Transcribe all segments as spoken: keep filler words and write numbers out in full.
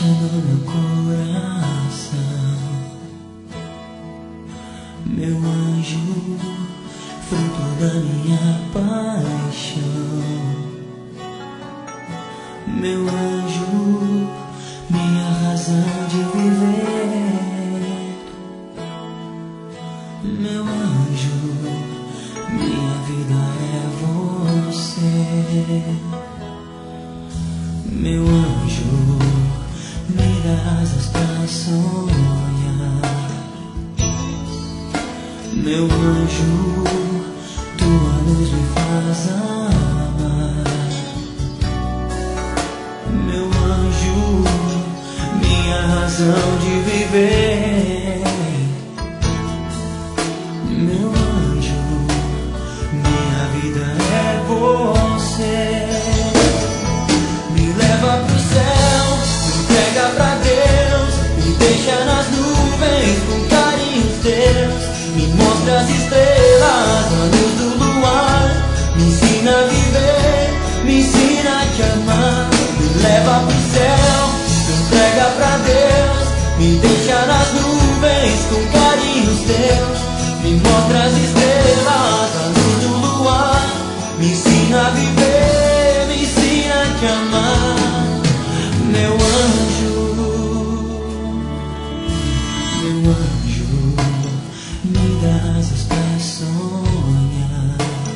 deixa no meu coração, meu anjo, fruto da minha paixão. Meu anjo, minha razão de viver. Meu anjo, minha vida é você. Meu anjo, me dá asas pra sonhar. Meu anjo, tua luz me faz amar. Meu anjo, minha razão de viver. Meu anjo, minha vida é você. Me leva pro céu, me entrega pra Deus, me deixa nas nuvens com carinhos teus. Me mostra as estrelas, a luz do luar. Me ensina a viver, me ensina a te amar. Me leva pro céu, me entrega pra Deus, me deixa nas nuvens com carinhos teus. Me mostra as estrelas, a luz do luar. Me ensina a viver, me ensina a te amar. Meu anjo, meu anjo, me dá asas pra sonhar.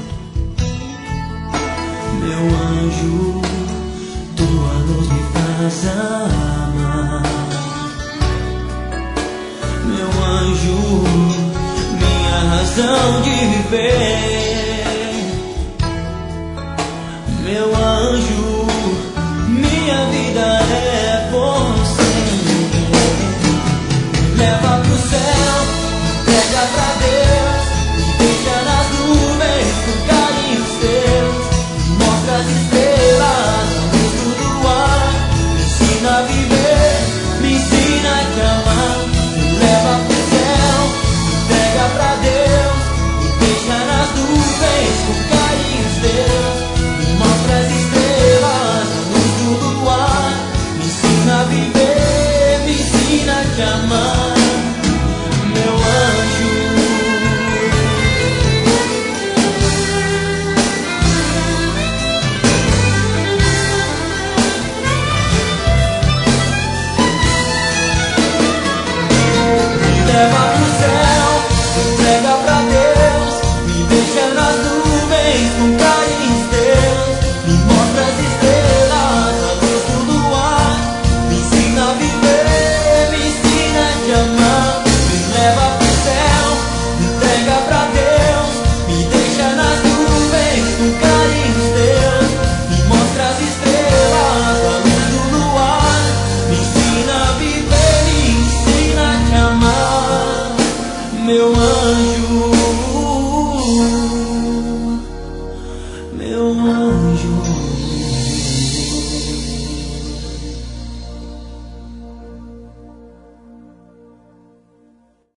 Meu anjo, tua luz me faz amar. Meu anjo, minha razão de viver. Meu anjo, minha vida é você. Me leva pro céu, entrega pra Deus, me deixa nas nuvens com carinhos teus. Me mostra as estrelas, a luz do luar. Me ensina a viver, me ensina a te amar. Me leva pro céu, me entrega pra Deus, me deixa nas nuvens com carinhos teus. Me mostra as estrelas, a luz do luar. Me ensina a viver, me ensina a te amar. Meu anjo, me leva pro céu, me entrega pra Deus, me deixa nas nuvens com carinhos teus. Me mostra as estrelas, a luz do luar. Me ensina a viver, me ensina a te amar. Me leva pro céu, me entrega pra Deus, me deixa nas nuvens com carinhos teus. Me mostra as estrelas, a luz do luar. Me ensina a viver, me ensina a te amar. Meu anjo.